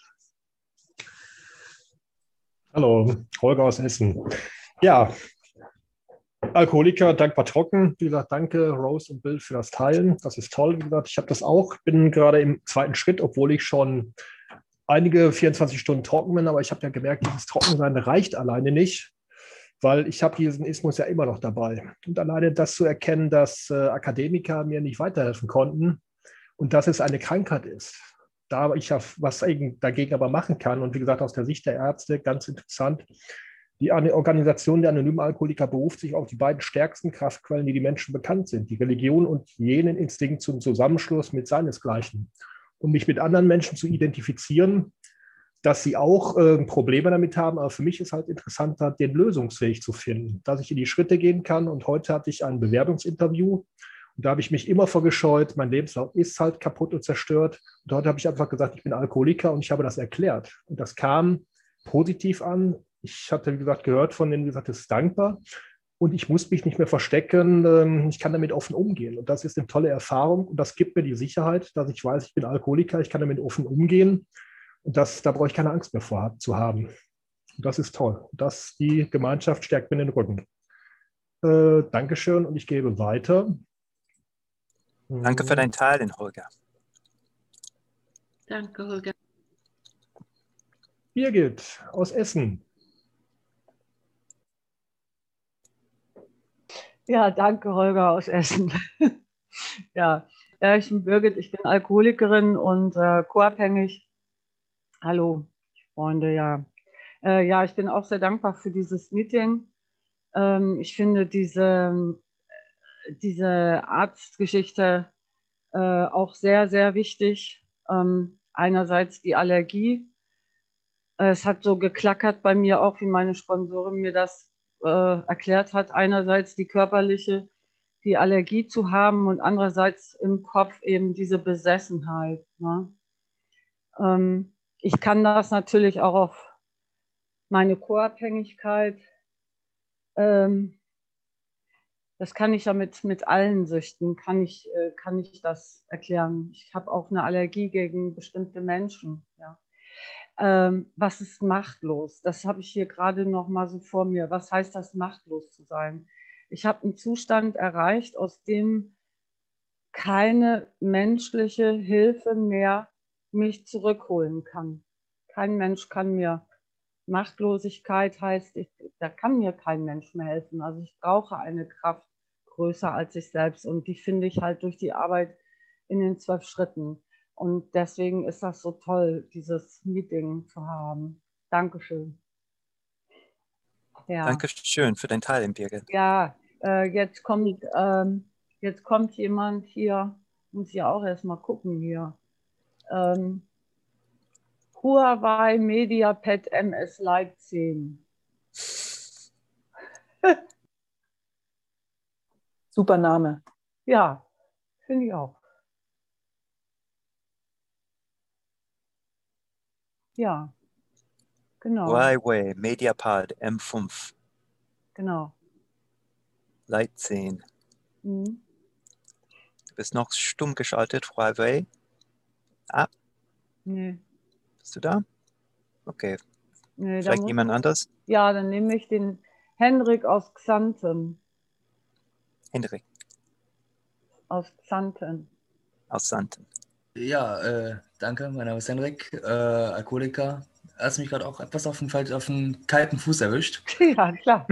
Speaker 10: Hallo, Holger aus Essen. Ja, Alkoholiker, dankbar trocken. Wie gesagt, danke Rose und Bill für das Teilen. Das ist toll. Wie gesagt, ich habe das auch. Bin gerade im zweiten Schritt, obwohl ich schon einige 24 Stunden trocken bin. Aber ich habe ja gemerkt, dieses Trockensein reicht alleine nicht, weil ich habe diesen Ismus ja immer noch dabei. Und alleine das zu erkennen, dass Akademiker mir nicht weiterhelfen konnten und dass es eine Krankheit ist, da ich ja was dagegen aber machen kann. Und wie gesagt, aus der Sicht der Ärzte, ganz interessant, die Organisation der anonymen Alkoholiker beruft sich auf die beiden stärksten Kraftquellen, die Menschen bekannt sind, die Religion und jenen Instinkt zum Zusammenschluss mit seinesgleichen. Um mich mit anderen Menschen zu identifizieren, dass sie auch Probleme damit haben, aber für mich ist halt interessanter, den Lösungsweg zu finden, dass ich in die Schritte gehen kann. Und heute hatte ich ein Bewerbungsinterview und da habe ich mich immer vorgescheut, mein Lebenslauf ist halt kaputt und zerstört. Und heute habe ich einfach gesagt, ich bin Alkoholiker und ich habe das erklärt. Und das kam positiv an. Ich hatte, wie gesagt, gehört von denen, wie gesagt, es ist dankbar. Und ich muss mich nicht mehr verstecken. Ich kann damit offen umgehen. Und das ist eine tolle Erfahrung. Und das gibt mir die Sicherheit, dass ich weiß, ich bin Alkoholiker, ich kann damit offen umgehen. Und da brauche ich keine Angst mehr vor zu haben. Und das ist toll. Die Gemeinschaft stärkt mir den Rücken. Dankeschön und ich gebe weiter.
Speaker 1: Danke für dein Teilen, Holger.
Speaker 8: Danke, Holger.
Speaker 10: Birgit aus Essen.
Speaker 11: Ja, danke, Holger aus Essen. Ja, ich bin Birgit, ich bin Alkoholikerin und co-abhängig. Hallo, Freunde, ja. Ja, ich bin auch sehr dankbar für dieses Meeting. Ich finde diese Arztgeschichte auch sehr, sehr wichtig. Einerseits die Allergie, Es hat so geklackert bei mir auch, wie meine Sponsorin mir das erklärt hat. Einerseits die körperliche, die Allergie zu haben und andererseits im Kopf eben diese Besessenheit. Ne? Ich kann das natürlich auch auf meine Co-Abhängigkeit, das kann ich ja mit allen Süchten, kann ich das erklären. Ich habe auch eine Allergie gegen bestimmte Menschen. Ja. Was ist machtlos? Das habe ich hier gerade noch mal so vor mir. Was heißt das, machtlos zu sein? Ich habe einen Zustand erreicht, aus dem keine menschliche Hilfe mehr mich zurückholen kann. Kein Mensch kann mir, Machtlosigkeit heißt, da kann mir kein Mensch mehr helfen. Also ich brauche eine Kraft größer als ich selbst und die finde ich halt durch die Arbeit in den 12 Schritten. Und deswegen ist das so toll, dieses Meeting zu haben. Dankeschön.
Speaker 1: Ja. Dankeschön für dein Teil, Birgit.
Speaker 11: Ja, jetzt kommt jemand hier, muss ich auch erstmal gucken hier. Huawei MediaPad MS Lite 10.
Speaker 6: Super Name.
Speaker 11: Ja, finde ich auch. Ja, genau.
Speaker 1: Huawei MediaPad M5.
Speaker 11: Genau.
Speaker 1: Lite 10. Du bist noch stumm geschaltet, Huawei.
Speaker 11: Nee.
Speaker 1: Bist du da? Okay.
Speaker 11: Nee,
Speaker 1: vielleicht jemand anders?
Speaker 11: Ja, dann nehme ich den Henrik aus Xanten.
Speaker 1: Henrik.
Speaker 11: Aus Xanten.
Speaker 1: Aus Xanten.
Speaker 9: Ja, danke. Mein Name ist Henrik, Alkoholiker. Hast mich gerade auch etwas auf den kalten Fuß erwischt.
Speaker 11: Ja, klar.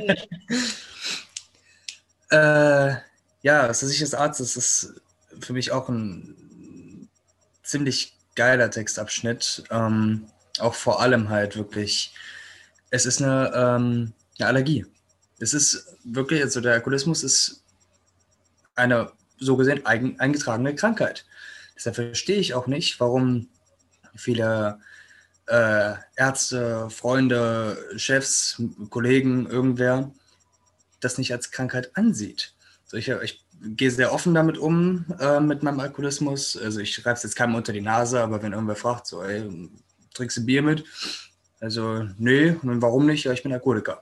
Speaker 9: Ja, aus der Sicht des Arztes ist für mich auch ein ziemlich geiler Textabschnitt. Auch vor allem halt wirklich, es ist eine Allergie. Es ist wirklich, also der Alkoholismus ist eine so gesehen eingetragene Krankheit. Deshalb verstehe ich auch nicht, warum viele Ärzte, Freunde, Chefs, Kollegen, irgendwer das nicht als Krankheit ansieht. Also ich gehe sehr offen damit um, mit meinem Alkoholismus. Also ich schreibe es jetzt keinem unter die Nase, aber wenn irgendwer fragt, so, ey, trinkst du Bier mit? Also, nee, und warum nicht? Ja, ich bin Alkoholiker.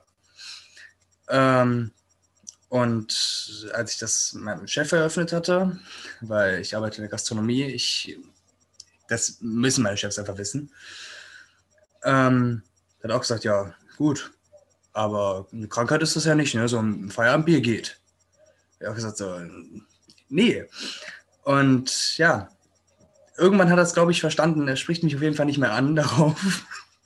Speaker 9: Und als ich das meinem Chef eröffnet hatte, weil ich arbeite in der Gastronomie, das müssen meine Chefs einfach wissen, hat auch gesagt, ja, gut, aber eine Krankheit ist das ja nicht, ne? So ein Feierabendbier geht. Ich habe gesagt, so, nee. Und ja, irgendwann hat er es, glaube ich, verstanden. Er spricht mich auf jeden Fall nicht mehr an darauf.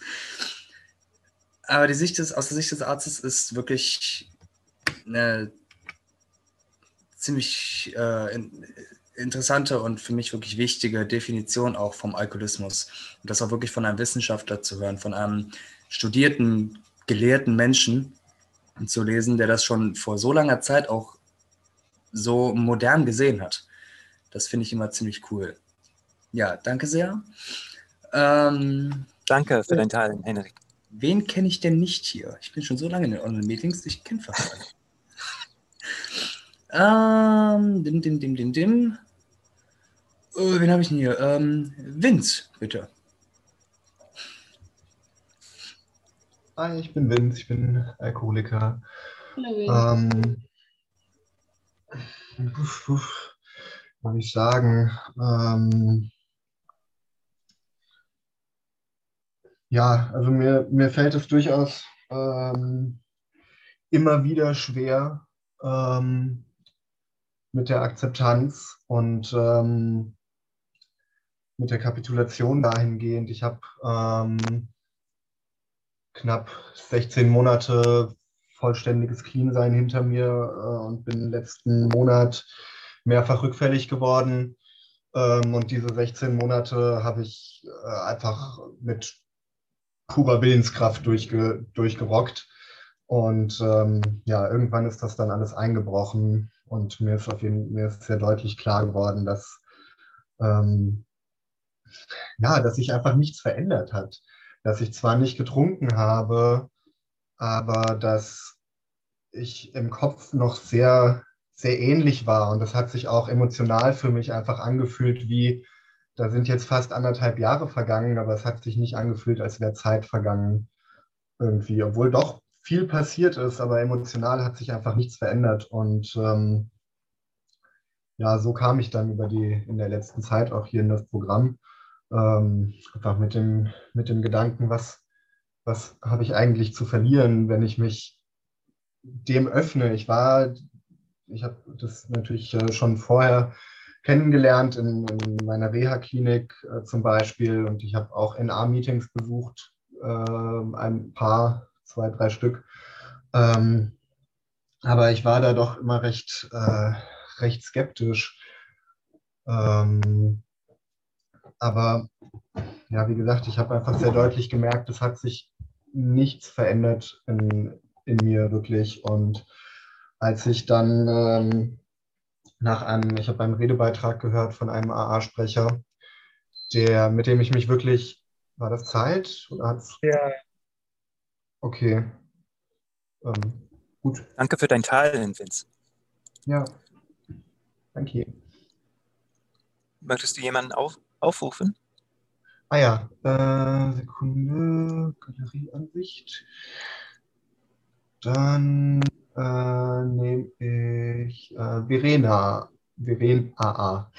Speaker 9: Aber aus der Sicht des Arztes ist wirklich eine ziemlich interessante und für mich wirklich wichtige Definition auch vom Alkoholismus. Und das auch wirklich von einem Wissenschaftler zu hören, von einem studierten, gelehrten Menschen zu lesen, der das schon vor so langer Zeit auch so modern gesehen hat. Das finde ich immer ziemlich cool. Ja, danke sehr.
Speaker 1: Danke für deinen Teil, Henrik.
Speaker 9: Wen kenne ich denn nicht hier? Ich bin schon so lange in den Online-Meetings, ich kenne fast alle. Wen habe ich denn hier? Vince, bitte.
Speaker 12: Hi, ich bin Vince, ich bin Alkoholiker.
Speaker 8: Hallo,
Speaker 12: Soll ich sagen? Ja, also mir fällt es durchaus immer wieder schwer mit der Akzeptanz und mit der Kapitulation dahingehend. Ich habe knapp 16 Monate vollständiges Clean-Sein hinter mir und bin letzten Monat mehrfach rückfällig geworden. Und diese 16 Monate habe ich einfach mit purer Willenskraft durchgerockt. Und ja, irgendwann ist das dann alles eingebrochen und mir ist sehr deutlich klar geworden, dass, ja, dass sich einfach nichts verändert hat. dass ich zwar nicht getrunken habe, aber dass ich im Kopf noch sehr, sehr ähnlich war. Und das hat sich auch emotional für mich einfach angefühlt, wie, da sind jetzt fast 1,5 Jahre vergangen, aber es hat sich nicht angefühlt, als wäre Zeit vergangen irgendwie. Obwohl doch viel passiert ist, aber emotional hat sich einfach nichts verändert. Und ja, so kam ich dann in der letzten Zeit auch hier in das Programm. Einfach mit dem Gedanken, was habe ich eigentlich zu verlieren, wenn ich mich dem öffne. Ich habe das natürlich schon vorher kennengelernt in meiner Reha-Klinik zum Beispiel, und ich habe auch NA-Meetings besucht, ein paar, 2, 3 Stück. Aber ich war da doch immer recht skeptisch. Aber ja, wie gesagt, ich habe einfach sehr deutlich gemerkt, es hat sich nichts verändert in mir wirklich. Und als ich dann ich habe einen Redebeitrag gehört von einem AA-Sprecher, mit dem ich mich wirklich, war das Zeit? Oder hat's?
Speaker 5: Ja.
Speaker 12: Okay. Gut.
Speaker 1: Danke für dein Teilen, Vince.
Speaker 12: Ja, danke.
Speaker 1: Möchtest du jemanden aufrufen?
Speaker 12: Ah ja, Sekunde, Galerieansicht. Dann nehme ich Verena AA.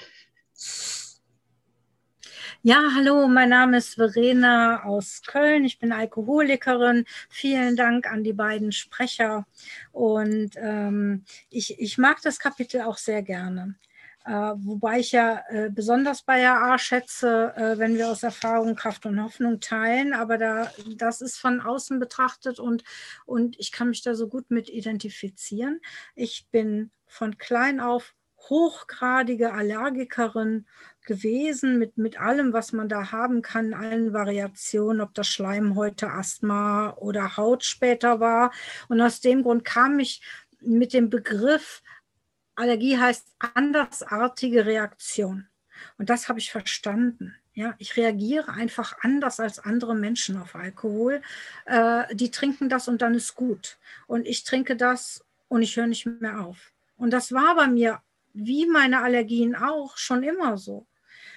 Speaker 13: Ja, hallo, mein Name ist Verena aus Köln. Ich bin Alkoholikerin. Vielen Dank an die beiden Sprecher. Und ich mag das Kapitel auch sehr gerne. Wobei ich ja besonders bei AA schätze, wenn wir aus Erfahrung Kraft und Hoffnung teilen. Aber das ist von außen betrachtet und ich kann mich da so gut mit identifizieren. Ich bin von klein auf hochgradige Allergikerin gewesen, mit allem, was man da haben kann, allen Variationen, ob das Schleimhäute, Asthma oder Haut später war. Und aus dem Grund kam ich mit dem Begriff, Allergie heißt andersartige Reaktion. Und das habe ich verstanden. Ja, ich reagiere einfach anders als andere Menschen auf Alkohol. Die trinken das und dann ist gut. Und ich trinke das und ich höre nicht mehr auf. Und das war bei mir, wie meine Allergien auch, schon immer so.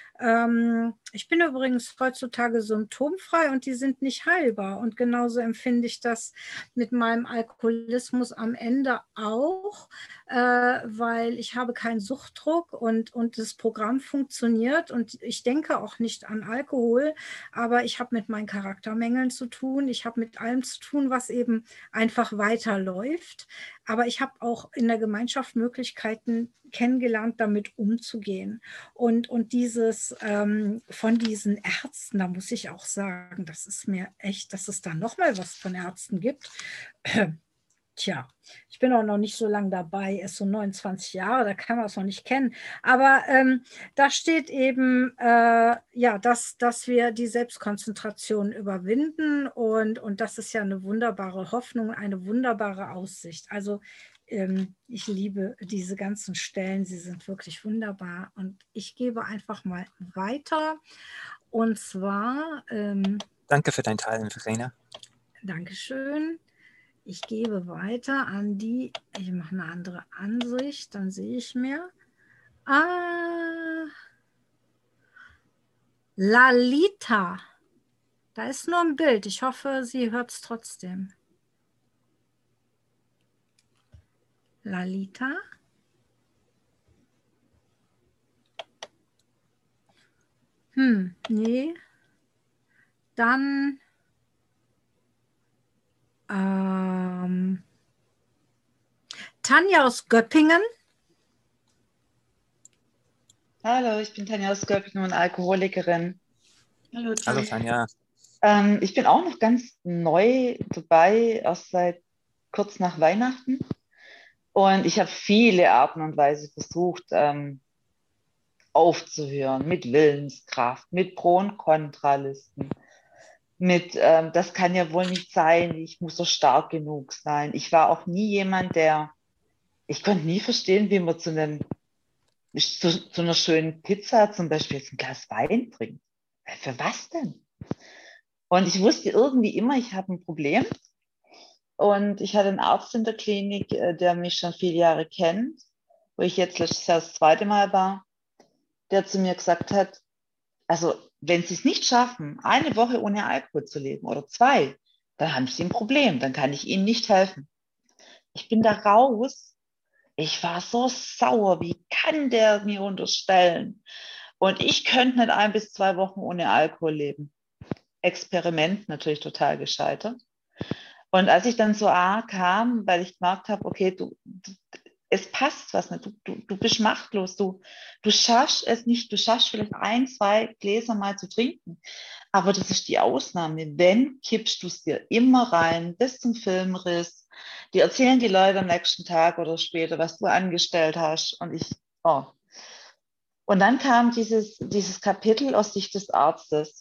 Speaker 13: Ich bin übrigens heutzutage symptomfrei und die sind nicht heilbar. Und genauso empfinde ich das mit meinem Alkoholismus am Ende auch, weil ich habe keinen Suchtdruck und das Programm funktioniert und ich denke auch nicht an Alkohol, aber ich habe mit meinen Charaktermängeln zu tun. Ich habe mit allem zu tun, was eben einfach weiterläuft. Aber ich habe auch in der Gemeinschaft Möglichkeiten kennengelernt, damit umzugehen. Und dieses von diesen Ärzten, da muss ich auch sagen, das ist mir echt, dass es da nochmal was von Ärzten gibt. Tja, ich bin auch noch nicht so lange dabei, erst so 29 Jahre, da kann man es noch nicht kennen. Aber da steht eben, ja, dass wir die Selbstkonzentration überwinden und das ist ja eine wunderbare Hoffnung, eine wunderbare Aussicht. Also ich liebe diese ganzen Stellen, sie sind wirklich wunderbar und ich gebe einfach mal weiter und zwar...
Speaker 1: Danke für dein Teilen, Verena.
Speaker 13: Dankeschön. Ich gebe weiter an die, ich mache eine andere Ansicht, dann sehe ich mehr. Lalita. Da ist nur ein Bild. Ich hoffe, sie hört es trotzdem. Lalita. Nee. Dann Tanja aus Göppingen.
Speaker 14: Hallo, ich bin Tanja aus Göppingen und Alkoholikerin.
Speaker 4: Hallo
Speaker 1: Tanja.
Speaker 14: Ich bin auch noch ganz neu dabei, erst seit kurz nach Weihnachten. Und ich habe viele Arten und Weisen versucht, aufzuhören, mit Willenskraft, mit Pro- und Kontralisten, das kann ja wohl nicht sein, ich muss so stark genug sein. Ich war auch nie jemand, ich konnte nie verstehen, wie man zu einer schönen Pizza zum Beispiel jetzt ein Glas Wein trinkt. Für was denn? Und ich wusste irgendwie immer, ich habe ein Problem. Und ich hatte einen Arzt in der Klinik, der mich schon viele Jahre kennt, wo ich jetzt letztes Jahr das 2. Mal war, der zu mir gesagt hat, also wenn Sie es nicht schaffen, 1 Woche ohne Alkohol zu leben oder 2, dann haben Sie ein Problem, dann kann ich Ihnen nicht helfen. Ich bin da raus. Ich war so sauer, wie kann der mir unterstellen? Und ich könnte nicht 1 bis 2 Wochen ohne Alkohol leben. Experiment natürlich total gescheitert. Und als ich dann so kam, weil ich gemerkt habe, okay, es passt was nicht, du bist machtlos, du schaffst es nicht, du schaffst vielleicht 1, 2 Gläser mal zu trinken, aber das ist die Ausnahme. Wenn, kippst du es dir immer rein, bis zum Filmriss. Die erzählen die Leute am nächsten Tag oder später, was du angestellt hast. Und dann kam dieses Kapitel aus Sicht des Arztes.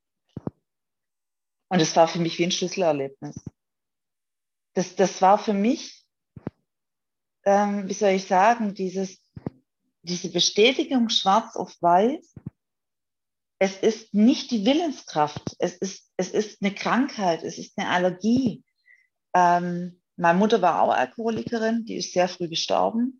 Speaker 14: Und es war für mich wie ein Schlüsselerlebnis. Das war für mich, wie soll ich sagen, diese Bestätigung schwarz auf weiß. Es ist nicht die Willenskraft, es ist eine Krankheit, es ist eine Allergie. Meine Mutter war auch Alkoholikerin, die ist sehr früh gestorben.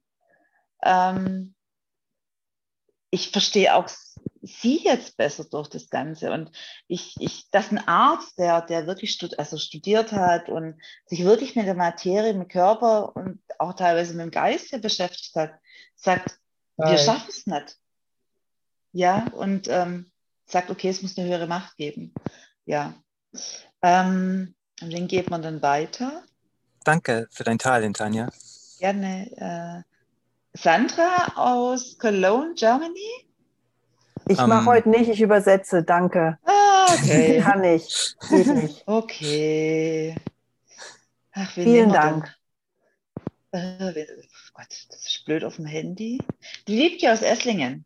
Speaker 14: Ich verstehe auch sie jetzt besser durch das Ganze. Und dass ein Arzt, der wirklich studiert hat und sich wirklich mit der Materie, mit dem Körper und auch teilweise mit dem Geist beschäftigt hat, sagt, wir schaffen es nicht. Ja, und sagt, okay, es muss eine höhere Macht geben. Ja. Und den geht man dann weiter.
Speaker 1: Danke für dein Teilen, Tanja.
Speaker 14: Gerne. Sandra aus Cologne, Germany?
Speaker 6: Ich mache heute nicht, ich übersetze, danke.
Speaker 14: Okay.
Speaker 6: Kann ich, geht nicht.
Speaker 14: Okay. Ach,
Speaker 6: Vielen Dank.
Speaker 14: Oh Gott, das ist blöd auf dem Handy. Die Wiebke aus Esslingen.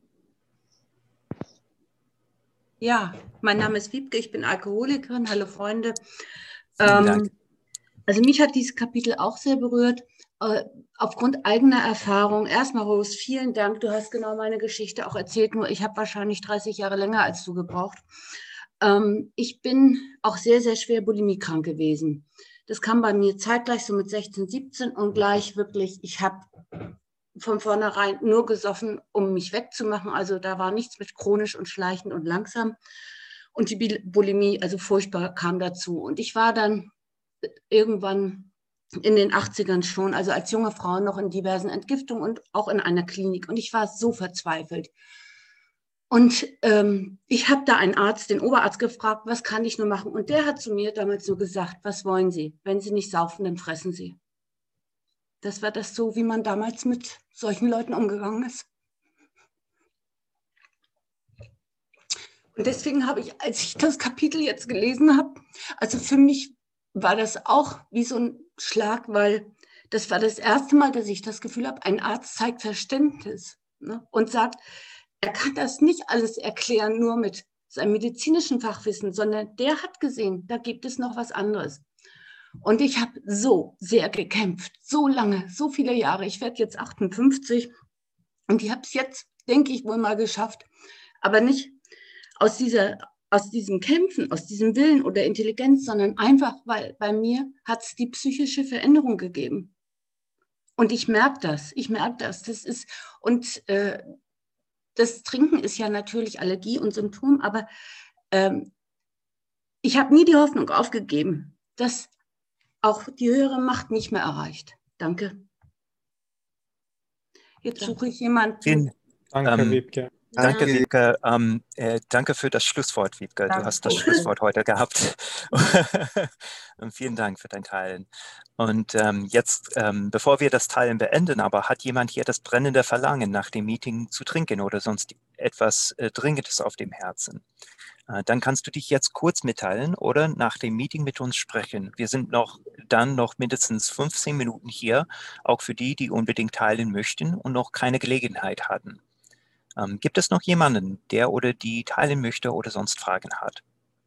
Speaker 4: Ja, mein Name ist Wiebke, ich bin Alkoholikerin. Hallo Freunde. Also mich hat dieses Kapitel auch sehr berührt. Aufgrund eigener Erfahrung. Erstmal, Rose, vielen Dank. Du hast genau meine Geschichte auch erzählt, nur ich habe wahrscheinlich 30 Jahre länger als du gebraucht. Ich bin auch sehr, sehr schwer bulimiekrank gewesen. Das kam bei mir zeitgleich so mit 16, 17 und gleich wirklich, ich habe von vornherein nur gesoffen, um mich wegzumachen. Also da war nichts mit chronisch und schleichend und langsam. Und die Bulimie, also furchtbar, kam dazu. Und ich war dann irgendwann in den 80ern schon, also als junge Frau noch in diversen Entgiftungen und auch in einer Klinik. Und ich war so verzweifelt. Und ich habe da einen Arzt, den Oberarzt, gefragt, was kann ich nur machen? Und der hat zu mir damals nur gesagt, was wollen Sie? Wenn Sie nicht saufen, dann fressen Sie. Das war das so, wie man damals mit solchen Leuten umgegangen ist. Und deswegen habe ich, als ich das Kapitel jetzt gelesen habe, also für mich war das auch wie so ein Schlag, weil das war das erste Mal, dass ich das Gefühl habe, ein Arzt zeigt Verständnis, ne, und sagt, er kann das nicht alles erklären, nur mit seinem medizinischen Fachwissen, sondern der hat gesehen, da gibt es noch was anderes. Und ich habe so sehr gekämpft, so lange, so viele Jahre. Ich werde jetzt 58 und ich habe es jetzt, denke ich, wohl mal geschafft, aber nicht aus diesem Kämpfen, aus diesem Willen oder Intelligenz, sondern einfach, weil bei mir hat es die psychische Veränderung gegeben. Und ich merke das. Das ist, und das Trinken ist ja natürlich Allergie und Symptom, aber ich habe nie die Hoffnung aufgegeben, dass auch die höhere Macht nicht mehr erreicht. Danke. Jetzt suche ich jemanden.
Speaker 5: Danke, Wiebke.
Speaker 1: Danke, Wiebke. Danke für das Schlusswort, Wiebke. Du hast das Schlusswort heute gehabt. Und vielen Dank für dein Teilen. Und jetzt, bevor wir das Teilen beenden, aber hat jemand hier das brennende Verlangen, nach dem Meeting zu trinken oder sonst etwas Dringendes auf dem Herzen? Dann kannst du dich jetzt kurz mitteilen oder nach dem Meeting mit uns sprechen. Wir sind dann noch mindestens 15 Minuten hier, auch für die, die unbedingt teilen möchten und noch keine Gelegenheit hatten. Gibt es noch jemanden, der oder die teilen möchte oder sonst Fragen hat?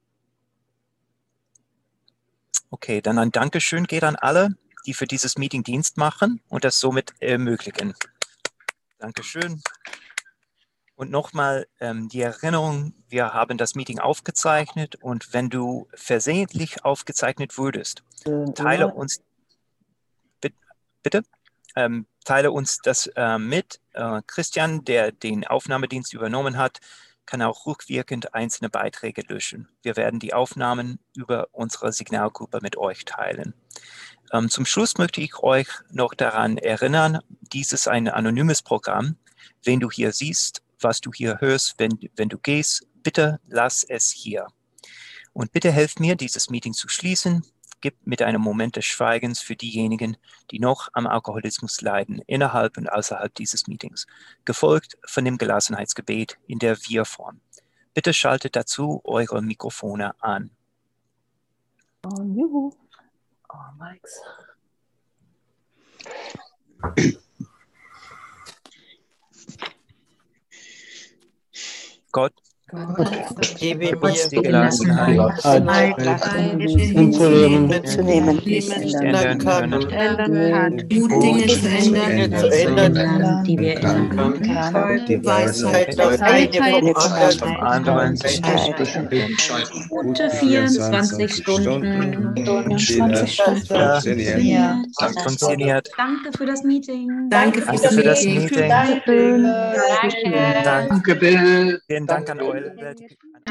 Speaker 1: Okay, dann ein Dankeschön geht an alle, die für dieses Meeting Dienst machen und das somit ermöglichen. Dankeschön. Und nochmal die Erinnerung, wir haben das Meeting aufgezeichnet und wenn du versehentlich aufgezeichnet wurdest, teile uns, bitte, teile uns das mit. Christian, der den Aufnahmedienst übernommen hat, kann auch rückwirkend einzelne Beiträge löschen. Wir werden die Aufnahmen über unsere Signalgruppe mit euch teilen. Zum Schluss möchte ich euch noch daran erinnern, dies ist ein anonymes Programm. Wenn du hier siehst, was du hier hörst, wenn du gehst, bitte lass es hier. Und bitte helft mir, dieses Meeting zu schließen. Gib mit einem Moment des Schweigens für diejenigen, die noch am Alkoholismus leiden, innerhalb und außerhalb dieses Meetings, gefolgt von dem Gelassenheitsgebet in der Wir-Form. Bitte schaltet dazu eure Mikrofone an.
Speaker 6: Oh, juhu. Oh, Mikes.
Speaker 1: Gott,
Speaker 15: gebe
Speaker 1: uns
Speaker 15: mir
Speaker 1: die Gelassenheit,
Speaker 15: hinzunehmen,
Speaker 1: ändern können,
Speaker 15: gut Dinge zu ändern, die wir ändern können, die Weisheit auf eine vom anderen,
Speaker 13: Gute 24 Stunden.
Speaker 1: 24 Stunden.
Speaker 13: Ja.
Speaker 1: Funktioniert.
Speaker 13: Danke für das Meeting.
Speaker 15: Danke für das Meeting.
Speaker 1: Danke.
Speaker 15: Danke, Bill.
Speaker 1: Vielen Dank an euch.